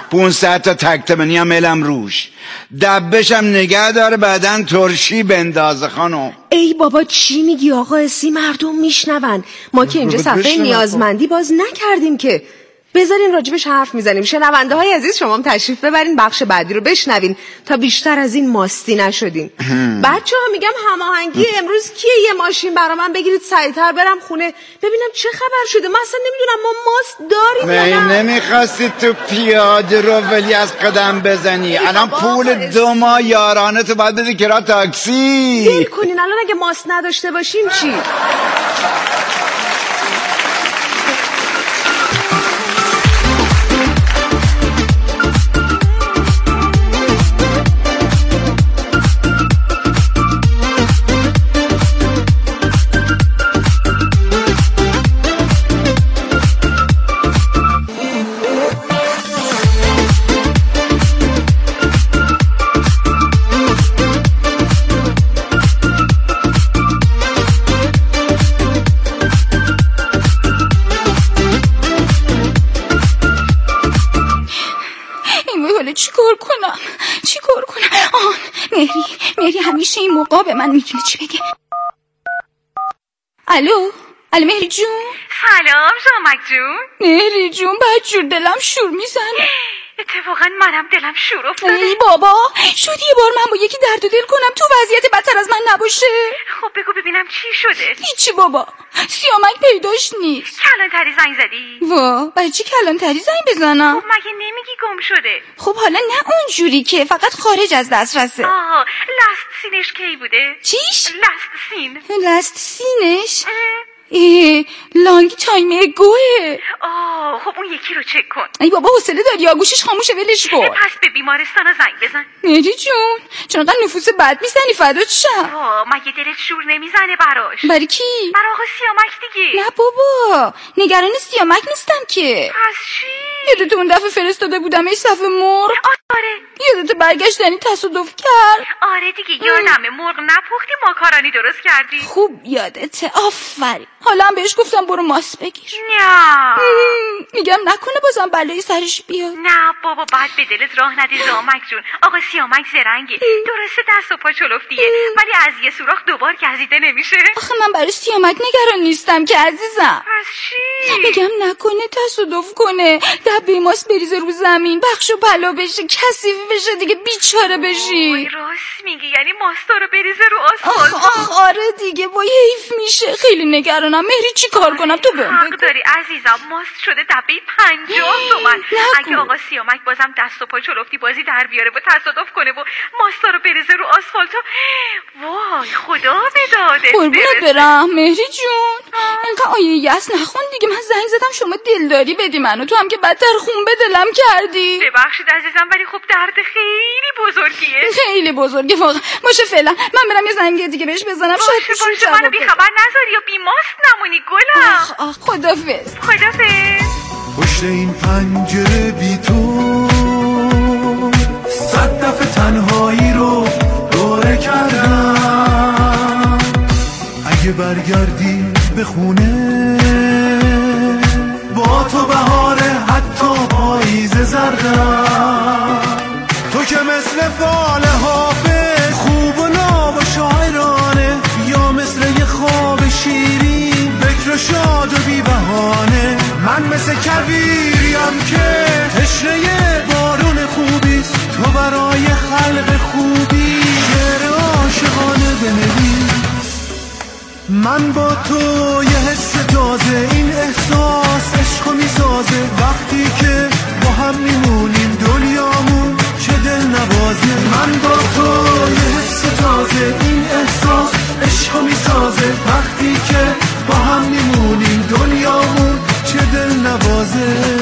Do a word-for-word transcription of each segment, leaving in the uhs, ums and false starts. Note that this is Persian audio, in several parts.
پونصد تا تکتبنی هم علم روش، دبشم نگه داره بعدن ترشی بندازه خانم. ای بابا چی میگی آقا اسی؟ مردم میشنون. ما که اینجا صفحه نیازمندی باز نکردیم که. بذارین راجبش حرف میزنیم. شنونده های عزیز شما هم تشریف ببرین بخش بعدی رو بشنوین تا بیشتر از این ماستی نشدیم. بچه ها میگم هماهنگی امروز کیه؟ یه ماشین برا من بگیرید سریعتر برم خونه ببینم چه خبر شده. من اصلا نمیدونم ما ماست داریم یا نه. نمیخواستی تو پیاده رو ولی از قدم بزنی؟ الان پول دو ماه یارانه تو باید بدی کرا تاکسی. دل کنین الان اگه ماست نداشته باشیم چی؟ چیکار کنم چیکار کنم آن مهری مهری همیشه این موقع به من میتونه چی بگه. الو الو مهری جون. سلام شامک جون. مهری جون بدجور دلم شور میزنه. اتفاقا منم دلم شور افتاده. ای بابا شد یه بار من با یکی درد و دل کنم تو وضعیت بدتر از من نباشه. خب بگو ببینم چی شده. هیچی بابا سیامک پیداش نیست. کلانتری زنگ زدی؟ وا برای چی کلانتری زنگ بزنم؟ خب مگه نمیگی گم شده؟ خب حالا نه اونجوری که فقط خارج از دسترسه. آه لست سینش کی بوده؟ چیش؟ لست سین. لست سینش؟ ای لانگ تایم اگوه. آه خب اون یکی رو چک کن. ای بابا حوصله داری یا گوشش خاموشه ولش کن. پس به بیمارستان زنگ بزن. مهری جون چرا نفوس بد میزنی فدات شم. آه مگه دلت شور نمیزنه براش؟ برای کی؟ برای آقا سیامک دیگه. نه بابا نگران سیامک نیستم که. پس چی؟ یادت اون دفعه فرستاده بودم ای صف مرغ؟ آره. یادت برگشتنی تصادف کرد؟ آره دیگه یادمه مرغ نپختی ماکارونی درست کردی. خوب یادته آفرین. حالا هم بهش گفتم برو ماست بگیر. نه میگم نکنه بازم بلایی سرش بیاد. نه بابا بعد به دلت راه ندی زامک جون. آقا سیامک زرنگه درسته دست و پا چلفتیه ولی از یه سوراخ دوبار گزیده نمیشه. آخه من برای سیامک نگران نیستم که عزیزم. پس چی؟ میگم نکنه تصادف کنه دبه ماست بریزه رو زمین بخش و بلا بشه کثیف بشه دیگه بیچاره بشی. وای راست میگی یعنی ماستا رو بریزه رو آسفالت. آخ آخ آره دیگه وای حیف میشه خیلی نگرانم. مهری چی کار کنم تو بهم حق داری عزیزم ماست شده دبه پنجاه تومن. اگه آقا سیامک بازم دست و پا چلفتی بازی در بیاره و تصادف کنه و ماستا رو بریزه رو آسفالت وای خدا بدادت قربونت برم مهری جون. اینقدر آیه یس نخون دیگه. من زنگ زدم شما دلداری بدی منو تو هم که بدتر خون به دلم کردی. ببخشید عزیزم ولی خب درد خیلی بزرگیه. خیلی بزرگه واقعا. باشه فعلا من برم یه زنگ دیگه بهش بزنم. باشه باشه منو بی خبر نذاری یا بی ماست نمونی گلم. آخ آخ خدافظ. خدافظ. پشت این پنجره بی تو صد دفعه تنهایی رو دوره کردم. اگه برگردی به خونه با تو بهاره حتی پاییز زردم. تو که مثل فال حافظ خوب و ناب و شاعرانه یا مثل یه خواب شیرین بکر و شاد و بی بهانه. من مثل کویریم که تشنه بارون خوبیست تو برای خلق خوبی شعر عاشقانه بنویس. من با تو یه حس تازه این احساس عشقو میسازه وقتی که با هم میمونیم دنیامون چه دل نوازه. من با تو یه حس تازه این احساس عشقو میسازه وقتی که با هم میمونیم دنیامون چه دل نوازه.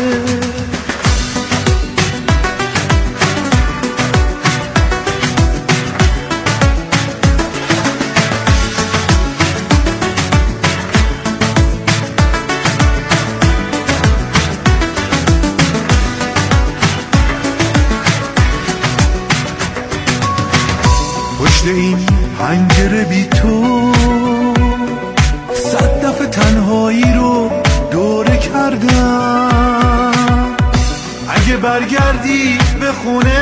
پشت این پنجره بی تو صد دفعه تنهایی رو دوره کردم. اگه برگردی به خونه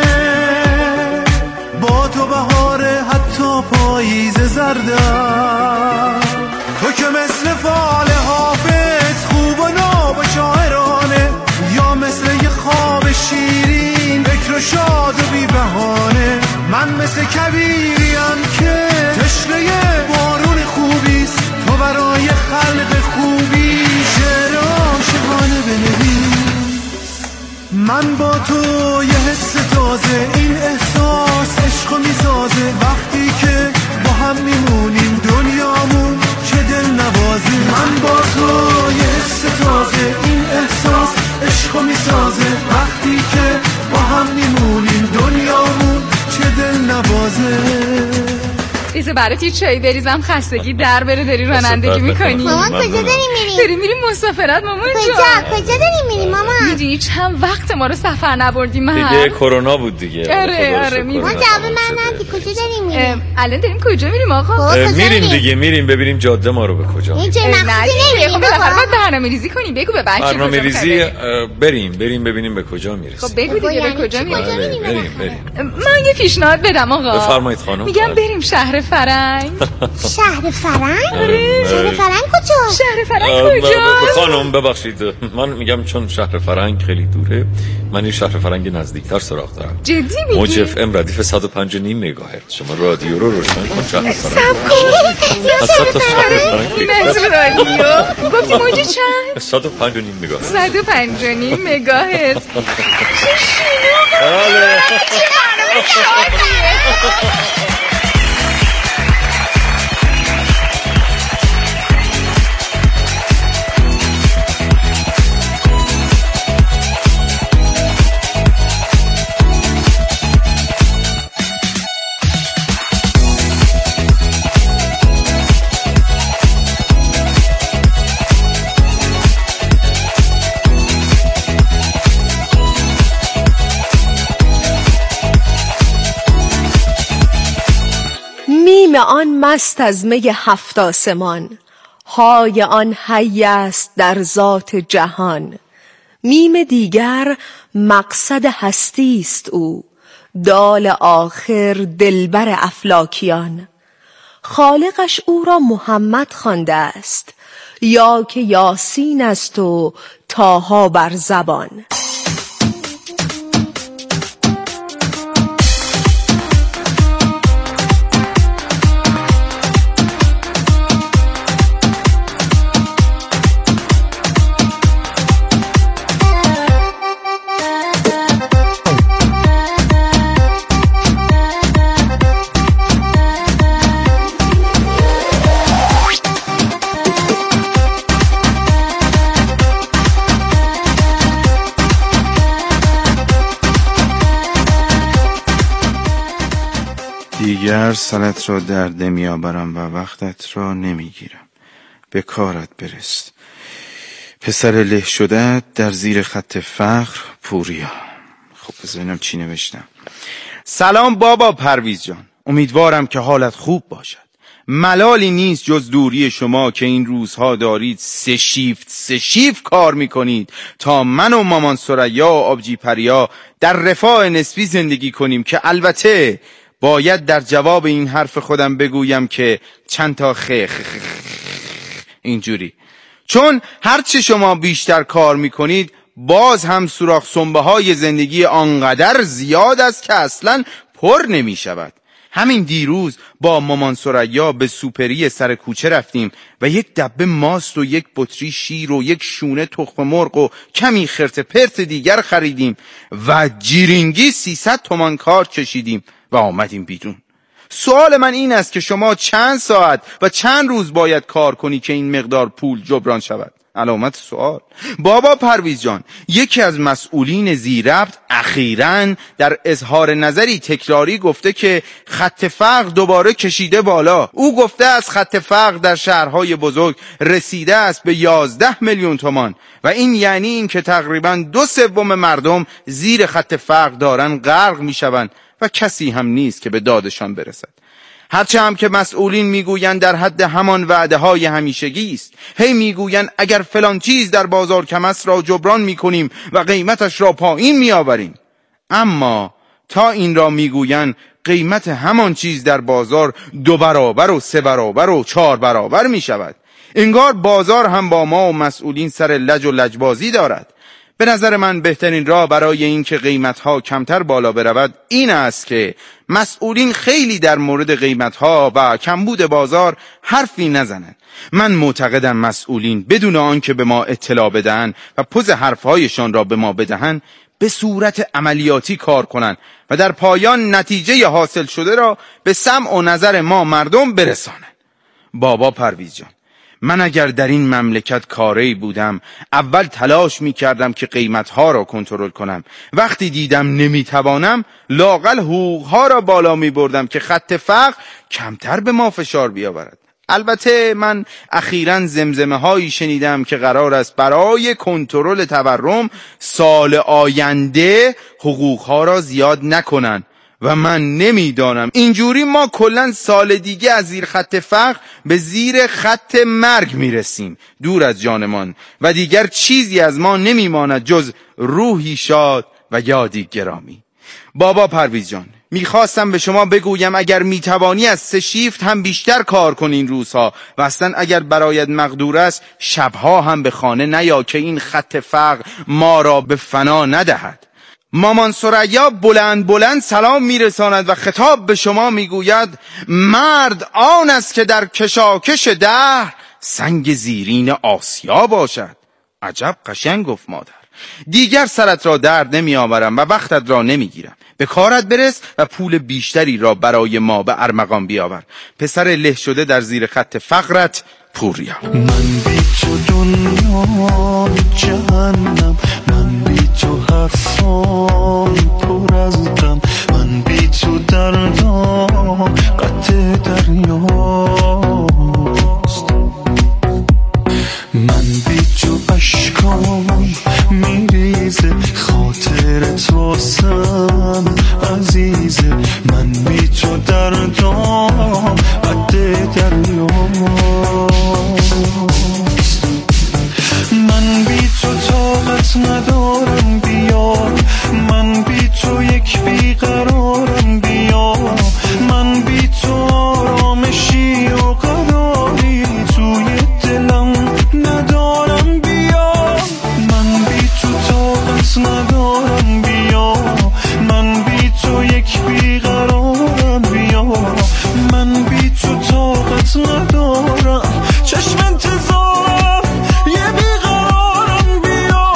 با تو بهاره حتی پاییز زردم. تو که مثل فال حافظ خوب و ناب و شاعرانه، یا مثل یه خواب شیرین فکر و شاد و بی بهانه. من مثل کبیریم که تشنه بارون خوبیست، تو برای خلق خوبی شعر عاشقانه بنویس. من با تو یه حس تازه، این احساس عشقو میسازه. وقتی که با هم میمونیم دنیامون چه دل نوازه. من با تو یه حس تازه، این احساس عشقو میسازه. وقتی که با هم میمونیم دنیامون چه دل نوازه. ایزه برات یه چایی بریزم خستگی در بره. داری رانندگی میکنی؟ مامان کجا داریم میریم؟ داریم میریم مسافرت مامان جان. کجا کجا داریم میریم مامان؟ میدونی چند وقت ما رو سفر نبردیم من. دیگه کرونا بود دیگه. آره آره میدونی. ما جواب من ندی. کجا داریم میریم؟ الان داریم کجا میریم آقا؟ میریم دیگه، میریم ببینیم جاده ما رو به کجا میریم. این چه مخصوصی نمیریم. خب بالاخره باید برنامه‌ریزی کنیم. بگو به بچه برنامه ریزی بریم بریم ببینیم به کجا میرسیم. خب بگو دیگه به کجا میریم؟ بریم بریم. من یه پیشنهاد بدم آقا. بفرمایید خانم. میگم بریم شهر فرنگ. شهر فرنگ؟ آره. شهر فرنگ کجا؟ شهر فرنگ کجا؟ خانم ببخشید من میگم چون شهر فرنگ خیلی دوره، من این شهر فرنگ نزدیکتر سراغ دارم. جدی میگی؟ موج اف ام ردیف صد و پنج و نیم مگاهرتز. شما رادیو رو روشن کن. شهر فرنگ سب کن. از صد تا شهر فرنگ متر رادیو. گفتی موج چند؟ صد و پنج و نیم مگاهرتز. صد و پنج و نیم مگاهرتز. چه شنو. بله. میم آن مست از می هفت آسمان، های آن حی است در ذات جهان. میم دیگر مقصد هستی است او، دال آخر دلبر افلاکیان. خالقش او را محمد خوانده است، یا که یاسین است و طاها بر زبان. دیگر سرت را در نمیآورم و وقتت را نمیگیرم. به کارت برست پسر له شده در زیر خط فقر پوریا. خب بذارینم چی نوشتم. سلام بابا پرویز جان، امیدوارم که حالت خوب باشد. ملالی نیست جز دوری شما که این روزها دارید سه شیفت سه شیفت کار میکنید تا من و مامان ثریا و آبجی پریا در رفاه نسبی زندگی کنیم، که البته باید در جواب این حرف خودم بگویم که چند تا خخ اینجوری، چون هرچه شما بیشتر کار میکنید باز هم سوراخ سنبه های زندگی آنقدر زیاد است که اصلا پر نمیشود. همین دیروز با مامان ثریا به سوپری سر کوچه رفتیم و یک دبه ماست و یک بطری شیر و یک شونه تخم مرغ و کمی خرت پرت دیگر خریدیم و جیرینگی سیصد تومان کارت کشیدیم و آمدیم بیرون. سوال من این است که شما چند ساعت و چند روز باید کار کنی که این مقدار پول جبران شود؟ علامت سوال. بابا پرویز جان، یکی از مسئولین زیربط اخیراً در اظهار نظری تکراری گفته که خط فقر دوباره کشیده بالا. او گفته از خط فقر در شهرهای بزرگ رسیده است به یازده میلیون تومان و این یعنی این که تقریباً دو سوم مردم زیر خط فقر دارن غرق میشوند و کسی هم نیست که به دادشان برسد. هرچه هم که مسئولین میگویند در حد همان وعده های همیشگی است. هی میگویند اگر فلان چیز در بازار کم است را جبران میکنیم و قیمتش را پایین میآوریم. اما تا این را میگویند قیمت همان چیز در بازار دو برابر و سه برابر و چهار برابر میشود. انگار بازار هم با ما و مسئولین سر لج و لجبازی دارد. به نظر من بهترین راه برای این که قیمتها کمتر بالا برود این است که مسئولین خیلی در مورد قیمتها و کمبود بازار حرفی نزنند. من معتقدم مسئولین بدون آنکه به ما اطلاع بدهند و پوز حرفهایشان را به ما بدهند به صورت عملیاتی کار کنند و در پایان نتیجه حاصل شده را به سمع و نظر ما مردم برسانند. بابا پرویز جان، من اگر در این مملکت کاری بودم اول تلاش می کردم که قیمتها را کنترل کنم. وقتی دیدم نمی توانم لااقل حقوقها را بالا می بردم که خط فقر کمتر به ما فشار بیاورد. البته من اخیراً زمزمه هایی شنیدم که قرار است برای کنترل تورم سال آینده حقوقها را زیاد نکنن و من نمیدانم اینجوری ما کلن سال دیگه از زیر خط فقر به زیر خط مرگ میرسیم دور از جانمان و دیگر چیزی از ما نمیماند جز روحی شاد و یادی گرامی. بابا پرویز جان، میخواستم به شما بگویم اگر میتوانی از سه شیفت هم بیشتر کار کن این روزها و اصلا اگر برایت مقدور است شبها هم به خانه نیا که این خط فقر ما را به فنا ندهد. مامان ثریا بلند بلند سلام میرساند و خطاب به شما میگوید مرد آن است که در کشاکش دهر سنگ زیرین آسیا باشد. عجب قشنگ گفت مادر. دیگر سرت را درد نمی آورم و وقتت را نمی گیرم. به کارت برس و پول بیشتری را برای ما به ارمغان بیاور. پسر له شده در زیر خط فقرت، پوریا. من بی تو دنیا جهنم، من بی تو حرفان پر از غم، من بی تو دردام قطع دریاست، من بی تو اشکام میریزه، خاطرت واسم عزیزه، من بی تو دردام قطع دریاست، من بی تو طاقت ندارم بیا، من بی تو یک بیقرارم بیا، من بی تو آرامشی و قراری توی دلم ندارم بیا، من بی تو طاقت ندارم بیا، من بی تو یک بیقرارم بیا، من بی تو طاقت ندارم، چشم انتظارم یه بیقرارم بیا،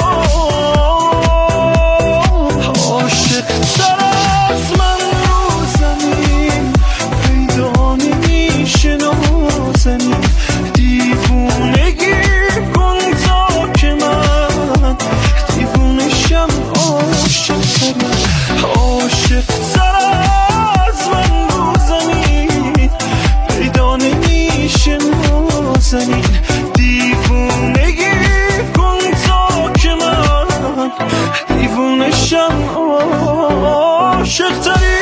عاشق تر از من رو زمین پیدا نمیشه نازنین، دیوونگی کن تا که من دیوونشم، عاشق تر عاشق تر از من رو زمین پیدا نمیشه نازنین، دیوونگی کن تا که من دیوونشم، عاشق تری.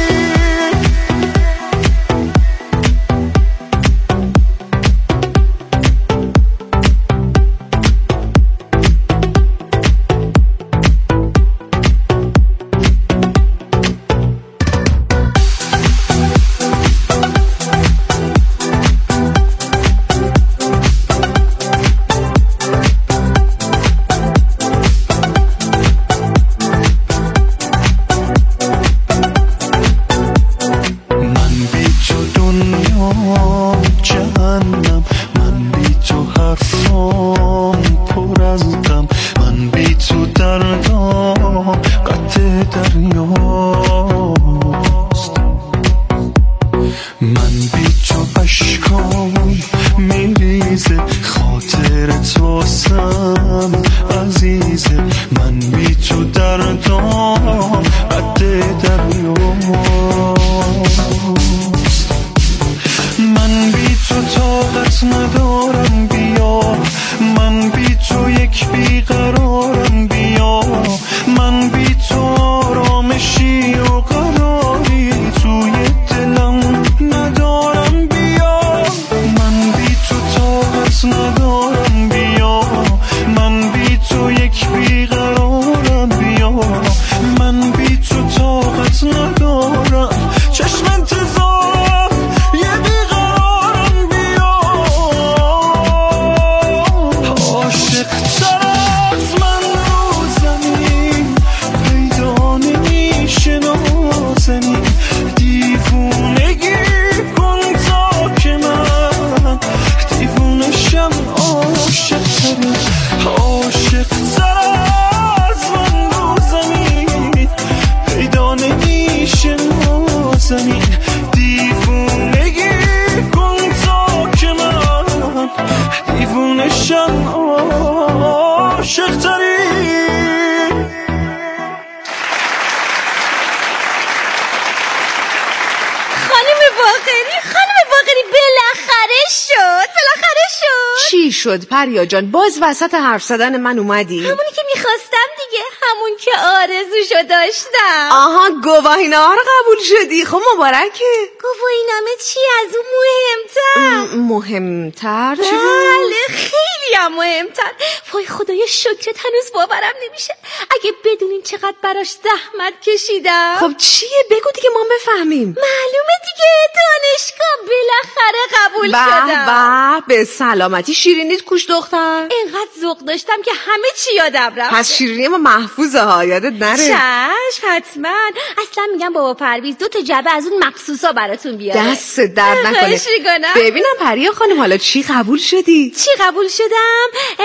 جهنم، من بی تو حرفام پر از غم، من بی تو دردام قطع دریاست، من بی تو اشکام میریزه، خاطرت واسم عزیزه، من بی تو دردام قطع دریاست، من بی تو طاقت ندارم بیا، من بی تو یک بیقرارم بیا، من بی تو آرامشی و قراری توی دلم ندارم شد بالاخره شد. چی شد پریا جان؟ باز وسط حرف زدن من اومدی؟ همونی که میخواستم دیگه، همون که آرزوشو داشتم. آها گواهینامه رو قبول شدی. خب مبارکه. گواهینامه چی؟ از اون مهمتر. مهمتر چی؟ بله خیلی هم مهمتر. وای خدای شکرت هنوز باورم نمیشه. اگه بدونین چقدر براش زحمت کشیدم. خب چیه؟ بگو دیگه ما بفهمیم. معلومه دیگه، دانشگاه بالاخره قبول با شدم. با به سلامتی. شیرینیت کوش دختر؟ اینقدر ذوق داشتم که همه چی یادم رفت. پس شیرینی ما محفوظه ها، یادت نره. چشم حتما. اصلا میگم بابا پرویز دو تا جعبه از اون مخصوصا براتون بیاره. دست درد نکنه. خواهش می‌کنم. ببینم پریا خانم حالا چی قبول شدی؟ چی قبول شدم؟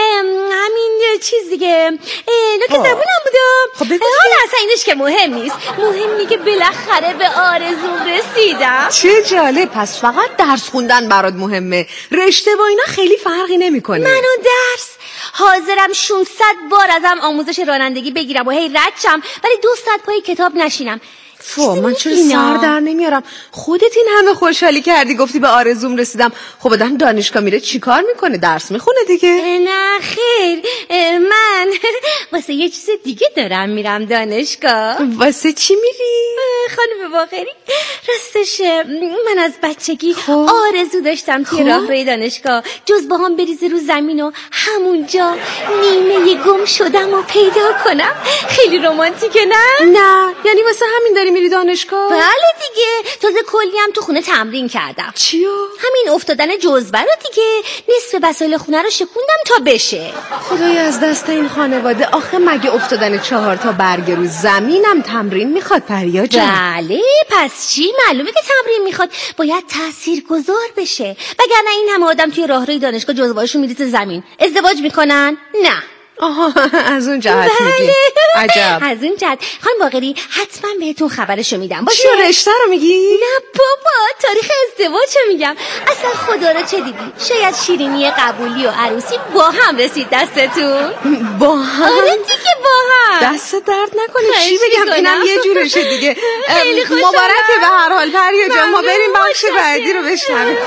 همین چیز دیگه. نوک زبونم بودم. خب بگو حالا اصلا اینش که مهم نیست. مهم اینه که بالاخره به آرزوم رسیدم. چه جالب. پس فقط درس خوندن برات مهمه، رشته با اینا خیلی فرقی نمیکنه. من اون درس حاضرم ششصد بار ازم آموزش رانندگی بگیرم و هی رد شم، ولی دو ساعت پای کتاب نشینم. فو من چرا سر در نمیارم؟ خودت این همه خوشحالی کردی گفتی به آرزوم رسیدم. خب آدم دانشگاه میره چیکار میکنه؟ درس میخونه دیگه؟ نه خیر، من واسه یه چیز دیگه دارم میرم دانشگاه. واسه چی میری؟ خانم باقری، راستش من از بچگی خوب. آرزو داشتم توی راهروی دانشگاه جز با هم بریزه رو زمین و همونجا نیمه گم شدم و پیدا کنم. خیلی رمانتیکه نه؟ نه یعنی واسه همین داری میری دانشگاه؟ بله دیگه، تازه کلی هم تو خونه تمرین کردم. چیو؟ همین افتادن جزوه رو دیگه. نصف وسایل خونه رو شکوندم تا بشه. خدای از دست این خانواده. آخه مگه افتادن چهار تا برگ رو زمینم تمرین میخواد پریا جان؟ بله پس چی؟ معلومه که تمرین میخواد، باید تاثیرگذار بشه. وگرنه این همه آدم توی راهروی دانشگاه جزوه‌هاشون میریزه زمین، ازدواج میکنن؟ نه. آها از اون جهت میگی. عجب. از اون جهت. خانم باقری حتما بهتون خبرشو میدم. باشه؟ چی رشته رو میگی؟ نه بابا، تاریخ ازدواجو میگم. اصلا خدا رو چه دیدی؟ شاید شیرینی قبولی و عروسی با هم رسید دستتون. با هم؟ آره دیگه با هم. دست درد نکنه. چی بگم؟ اینم یه جورشه دیگه. مبارکه به هر حال پریا جان. ما بریم بخش بعدی رو بشنویم.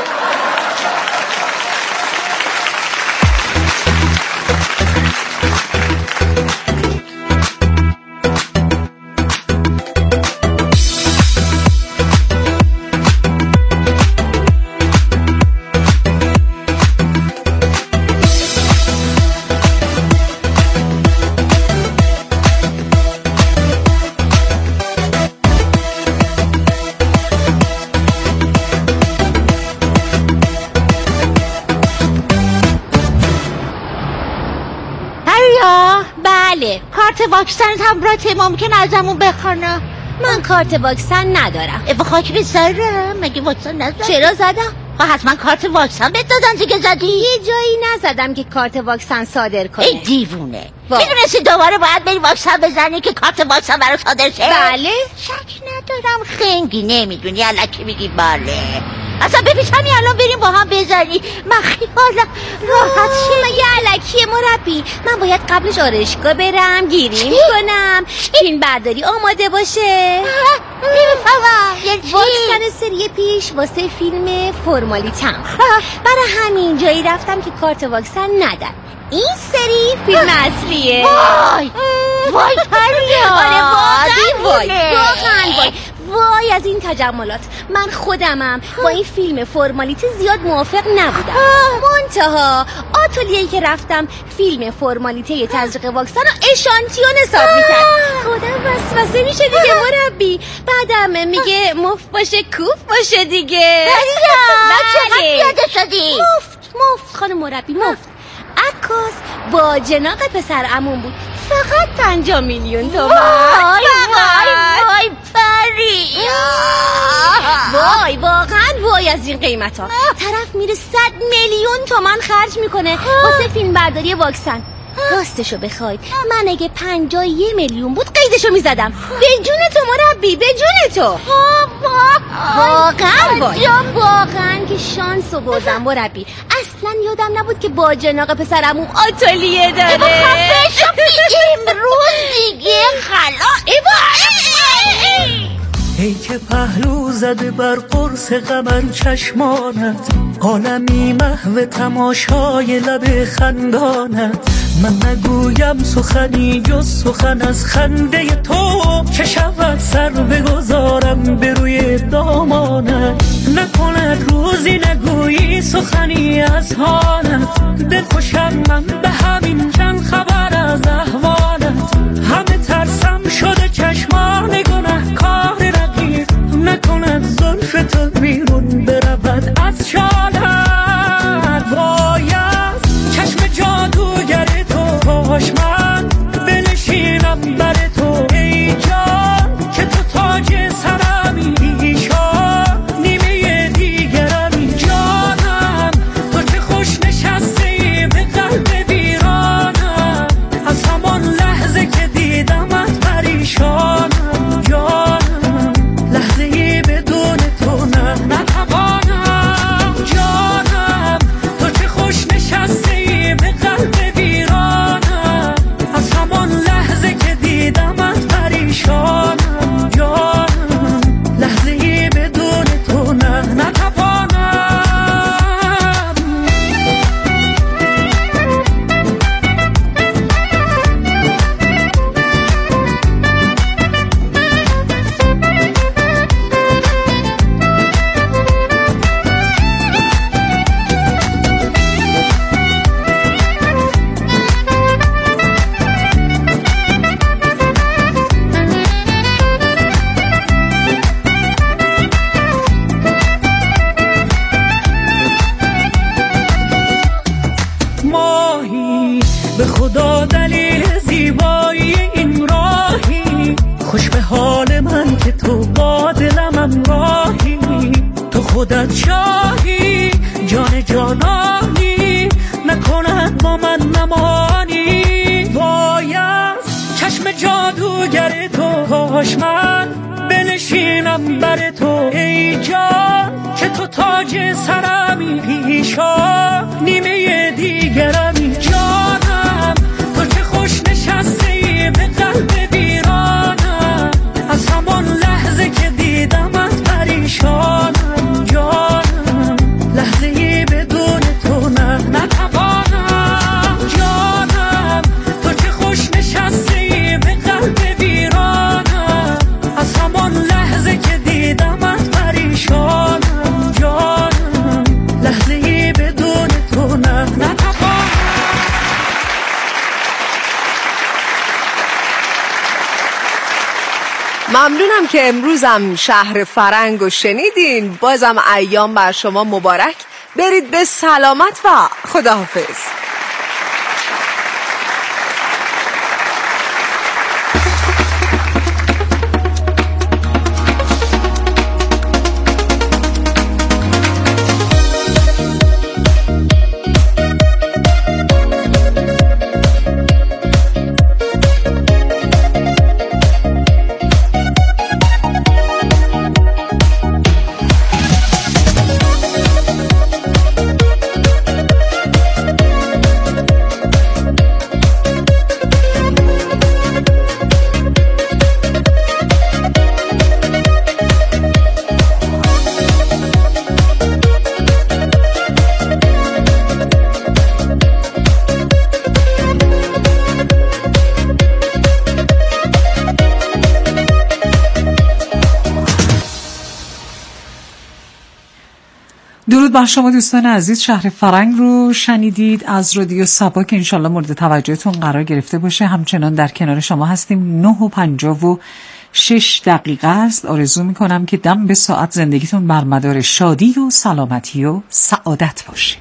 بله، کارت واکسن هم را ممکن ازمون بخونه. من کارت واکسن ندارم. ای خاک به سرم، مگه واکسن نزد؟ چرا زدم؟ خب حتما کارت واکسن بهت دادن دیگه. زدی؟ یه جایی نزدم که کارت واکسن صادر کنه. ای دیوونه، میدونستی دوباره باید بری واکسن بزنی که کارت واکسن برای صادر شه؟ بله. شک ندارم خنگی نمیدونی، الکی میگی بله. اصلا ببین همین الان بریم با هم بزنی، من خیالم راحت شه. مگه الکیه مربی؟ من باید قبلش آرایشگاه برم، گیریم کنم، فیلم برداری آماده باشه. میفهمم یعنی چی؟ واکسن سری پیش واسه فیلم فرمالیتم، برای همین جایی رفتم که کارت واکسن ندن. این سری فیلم اصلیه. وای وای پریا. آره واقعا وای، واقعا وای وای از این تجملات. من خودمم با این فیلم فرمالیته زیاد موافق نبودم. منتها آتلیه‌ای که رفتم فیلم فرمالیته تزریق واکسن رو اشانتیون حساب میکرد. خودم وسوسه میشه دیگه مربی. بعدم میگه مفت باشه کوف باشه دیگه. چقدر پیاده شدی؟ مفت مفت خانم مربی مفت. عکاس با جناق پسر عموم بود، فقط پنجاه میلیون تومان. وای وای وای پریا. وای واقعا وای از این قیمت ها. طرف میره صد میلیون تومان خرج میکنه واسه فیلم برداری واکسن. راستشو بخواید من اگه پنجاه یه میلیون بود قیدشو میزدم. به جون تو مربی، به جون تو. واقعا وای، واقعا که شانس آوردم مربی. اصلا یادم نبود که با جناق پسرمون آتلیه داره. امروز دیگه خلاص. ای که پهلو زده بر قرص قمر چشمانت، عالمی محو تماشای لب خندانت. من نگویم سخنی جز سخن از خنده تو، چه شود سر بگذارم به روی دامانت. نکند روزی نگویی سخنی از حالت، دل خوشم من به همین چند خبر از احوالت. همه ترسم شده چشمان گناه کار رقیب، نکند زلف تو بیرون برود از شالت. باید چشم جادوگر تو کاش من بنشینم بر تو، ای جان که تو تاج سرمی، ایشان نیمه دیگرمی. جانم تو چه خوش نشستی به قلب ویرانم، از همان لحظه که دیدمت پریشانم. جانم لحظه ای بدون تو نه نتوانم. جانم تو چه خوش نشستی به قلب ویرانم، از همان لحظه که دیدمت پریشانم. جانم لحظه ای بدون تو نه نتوانم. ماهی به خدا دلیل زیبایی این راهی، خوش به حال من که تو با دلم همراهی. تو خودت شاهی جان جانانی، نکند با من نمانی. باید چشم جادوگر تو کاش من بنشینم بر تو، ای جان که تو تاج سرمی، پیشا نیمه دیگرمی. جانم تو چه خوش نشستی به قلب ویرانم، از همان لحظه که دیدمت پریشانم. جانم لحظه ای بدون تو نه نتوانم. جانم تو چه خوش نشستی به قلب ویرانم، از همان لحظه که دیدمت پریشانم. جانم لحظه ای بدون تو نه نتوانم. ممنونم که امروزم شهر فرنگ رو شنیدین. بازم ایام بر شما مبارک. برید به سلامت و خداحافظ. درود بر شما دوستان عزیز. شهر فرنگ رو شنیدید از رادیو سبا که انشالله مورد توجهتون قرار گرفته باشه. همچنان در کنار شما هستیم. نه و پنجاه و شش دقیقه است. آرزو میکنم که دم به ساعت زندگیتون بر مدار شادی و سلامتی و سعادت باشه.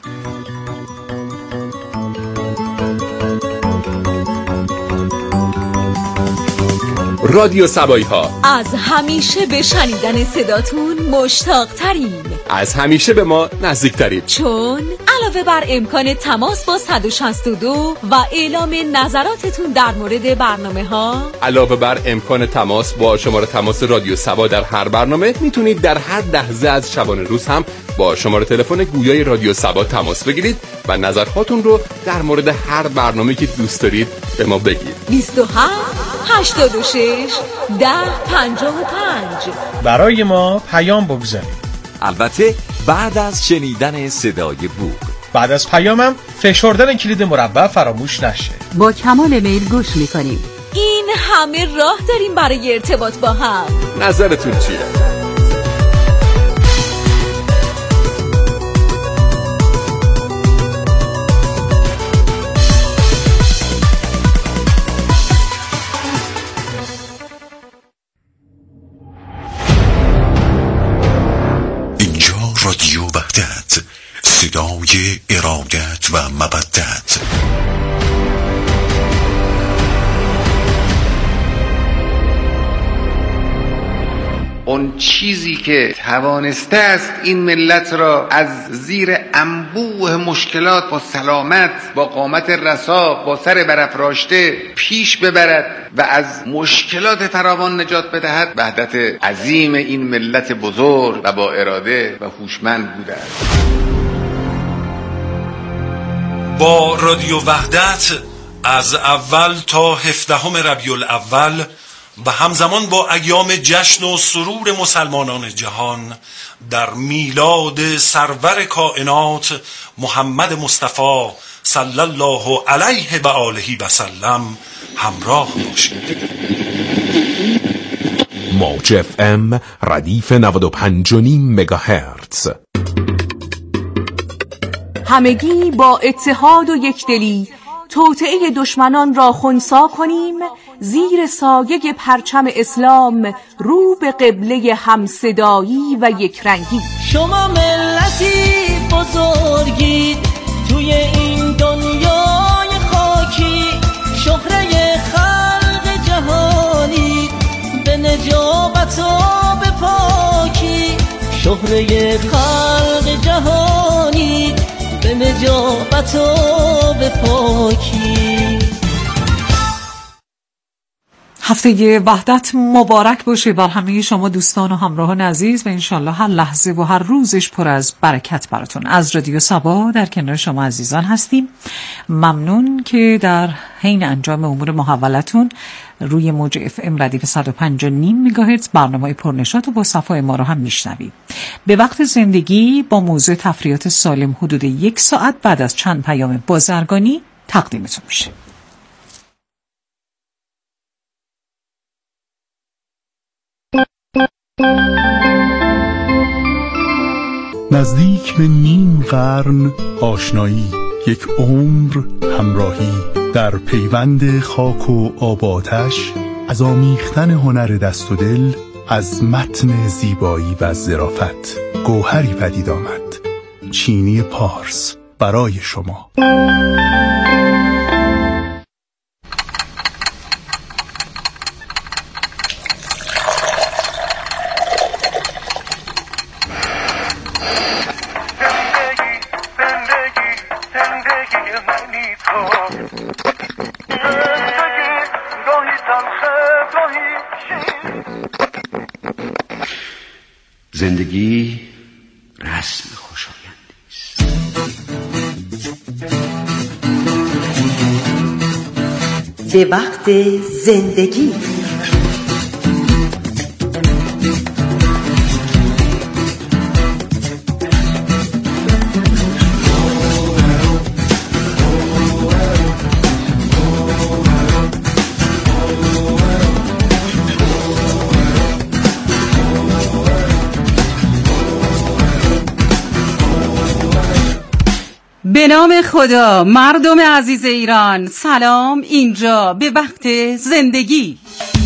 رادیو سبایی ها از همیشه به شنیدن صداتون مشتاق ترین، از همیشه به ما نزدیک ترین، چون علاوه بر امکان تماس با صد و شصت و دو و اعلام نظراتتون در مورد برنامه ها، علاوه بر امکان تماس با شماره تماس رادیو سبا در هر برنامه، میتونید در هر لحظه از شبانه روز هم با شماره تلفن گویای رادیو سبا تماس بگیرید و نظرهاتون رو در مورد هر برنامه که دوست دارید به ما بگید. بیست و هفت هشتاد و شش ده پنجاه و پنج برای ما پیام بگذارید. البته بعد از شنیدن صدای بوق. بعد از پیامم فشردن کلید مربع فراموش نشه. با کمال میل گوش میکنیم. این همه راه داریم برای ارتباط با هم. نظرتون چیه؟ رادیو وحدت، صدای ارادت و مودت. اون چیزی که توانسته است این ملت را از زیر انبوه مشکلات با سلامت، با قامت رسا، با سر برافراشته پیش ببرد و از مشکلات فراوان نجات بدهد، وحدت عظیم این ملت بزرگ و با اراده و هوشمند بوده است. با رادیو وحدت از اول تا هفدهم ربیع الاول و همزمان با ایام جشن و سرور مسلمانان جهان در میلاد سرور کائنات محمد مصطفی صلی الله علیه و آله و سلم همراه باشید. موج اف ام ردیف نود و پنج و نیم مگاهرتز. همگی با اتحاد و یکدلی توطئه دشمنان را خنثی کنیم، زیر سایه پرچم اسلام رو به قبله همصدایی و یکرنگی. شما ملتی بزرگید توی این دنیای خاکی، شهره خلق جهانی به نجابت و به پاکی، شهره خلق جهانی به نجابت و به پاکی. هفته وحدت مبارک باشه بر همه شما دوستان و همراهان عزیز و انشالله هر لحظه و هر روزش پر از برکت براتون. از رادیو سبا در کنار شما عزیزان هستیم. ممنون که در حین انجام امور محولتون روی موج اف ام ردیف صد و پنج و نیم مگاهرتز برنامه پرنشاط و با صفای ما رو هم میشنوید. به وقت زندگی با موضوع تفریحات سالم حدود یک ساعت بعد از چند پیام بازرگانی تقدیمتون میشه. نزدیک به نیم قرن آشنایی، یک عمر همراهی، در پیوند خاک و آب و آتش، از آمیختن هنر دست و دل، از متن زیبایی و ظرافت گوهری پدید آمد. چینی پارس برای شما. زندگی رسم خوشایندی است. به وقت زندگی به نام خدا. مردم عزیز ایران سلام، اینجا به وقت زندگی.